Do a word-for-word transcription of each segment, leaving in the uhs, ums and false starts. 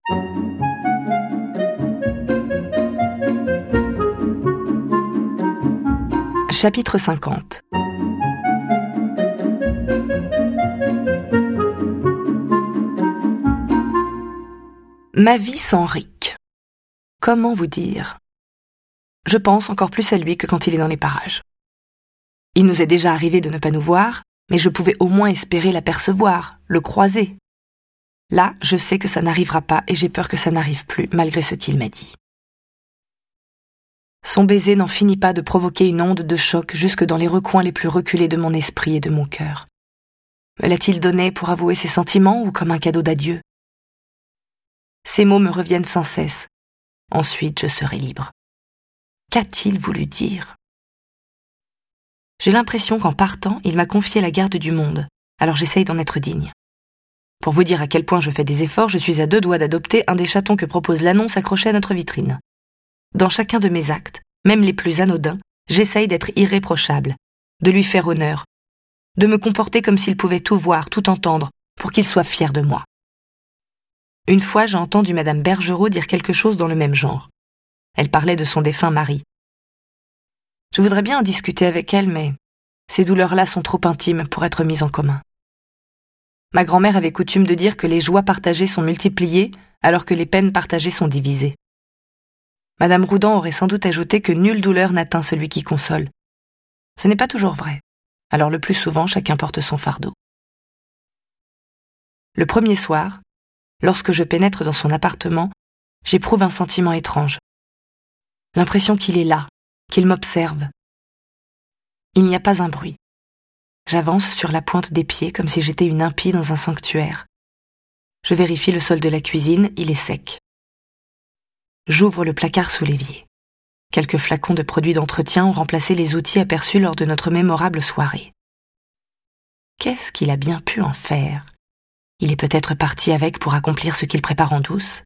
Chapitre cinquante. Ma vie sans Rick. Comment vous dire ? Je pense encore plus à lui que quand il est dans les parages. Il nous est déjà arrivé de ne pas nous voir, mais je pouvais au moins espérer l'apercevoir, le croiser. Là, je sais que ça n'arrivera pas et j'ai peur que ça n'arrive plus, malgré ce qu'il m'a dit. Son baiser n'en finit pas de provoquer une onde de choc jusque dans les recoins les plus reculés de mon esprit et de mon cœur. Me l'a-t-il donné pour avouer ses sentiments ou comme un cadeau d'adieu ? Ces mots me reviennent sans cesse. Ensuite, je serai libre. Qu'a-t-il voulu dire ? J'ai l'impression qu'en partant, il m'a confié la garde du monde, alors j'essaye d'en être digne. Pour vous dire à quel point je fais des efforts, je suis à deux doigts d'adopter un des chatons que propose l'annonce accrochée à notre vitrine. Dans chacun de mes actes, même les plus anodins, j'essaye d'être irréprochable, de lui faire honneur, de me comporter comme s'il pouvait tout voir, tout entendre, pour qu'il soit fier de moi. Une fois, j'ai entendu Madame Bergerot dire quelque chose dans le même genre. Elle parlait de son défunt mari. Je voudrais bien en discuter avec elle, mais ces douleurs-là sont trop intimes pour être mises en commun. Ma grand-mère avait coutume de dire que les joies partagées sont multipliées, alors que les peines partagées sont divisées. Madame Roudan aurait sans doute ajouté que nulle douleur n'atteint celui qui console. Ce n'est pas toujours vrai. Alors le plus souvent, chacun porte son fardeau. Le premier soir, lorsque je pénètre dans son appartement, j'éprouve un sentiment étrange. L'impression qu'il est là, qu'il m'observe. Il n'y a pas un bruit. J'avance sur la pointe des pieds comme si j'étais une impie dans un sanctuaire. Je vérifie le sol de la cuisine, il est sec. J'ouvre le placard sous l'évier. Quelques flacons de produits d'entretien ont remplacé les outils aperçus lors de notre mémorable soirée. Qu'est-ce qu'il a bien pu en faire ? Il est peut-être parti avec pour accomplir ce qu'il prépare en douce.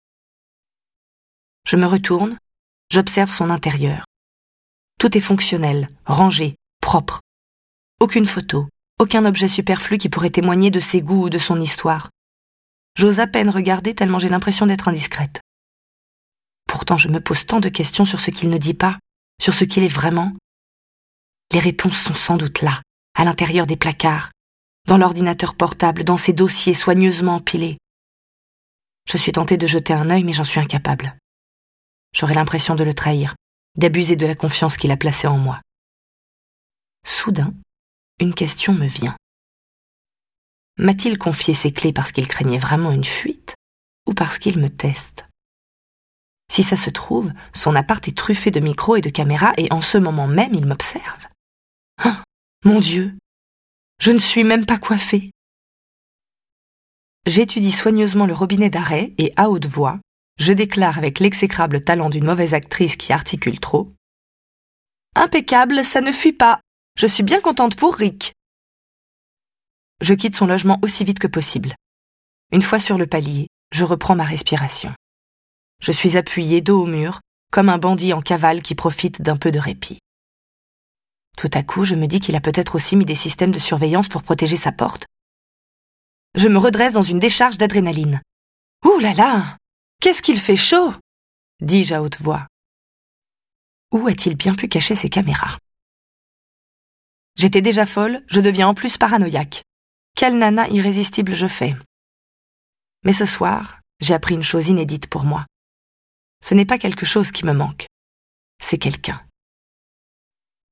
Je me retourne, j'observe son intérieur. Tout est fonctionnel, rangé, propre. Aucune photo, aucun objet superflu qui pourrait témoigner de ses goûts ou de son histoire. J'ose à peine regarder tellement j'ai l'impression d'être indiscrète. Pourtant, je me pose tant de questions sur ce qu'il ne dit pas, sur ce qu'il est vraiment. Les réponses sont sans doute là, à l'intérieur des placards, dans l'ordinateur portable, dans ses dossiers soigneusement empilés. Je suis tentée de jeter un œil, mais j'en suis incapable. J'aurais l'impression de le trahir, d'abuser de la confiance qu'il a placée en moi. Soudain, une question me vient. M'a-t-il confié ses clés parce qu'il craignait vraiment une fuite, ou parce qu'il me teste ? Si ça se trouve, son appart est truffé de micros et de caméras, et en ce moment même, il m'observe. Oh, mon Dieu! Je ne suis même pas coiffée. J'étudie soigneusement le robinet d'arrêt et, à haute voix, je déclare avec l'exécrable talent d'une mauvaise actrice qui articule trop. Impeccable, ça ne fuit pas. Je suis bien contente pour Rick. Je quitte son logement aussi vite que possible. Une fois sur le palier, je reprends ma respiration. Je suis appuyée dos au mur, comme un bandit en cavale qui profite d'un peu de répit. Tout à coup, je me dis qu'il a peut-être aussi mis des systèmes de surveillance pour protéger sa porte. Je me redresse dans une décharge d'adrénaline. « Ouh là là! Qu'est-ce qu'il fait chaud !» dis-je à haute voix. Où a-t-il bien pu cacher ses caméras ? J'étais déjà folle, je deviens en plus paranoïaque. Quelle nana irrésistible je fais. Mais ce soir, j'ai appris une chose inédite pour moi. Ce n'est pas quelque chose qui me manque, c'est quelqu'un.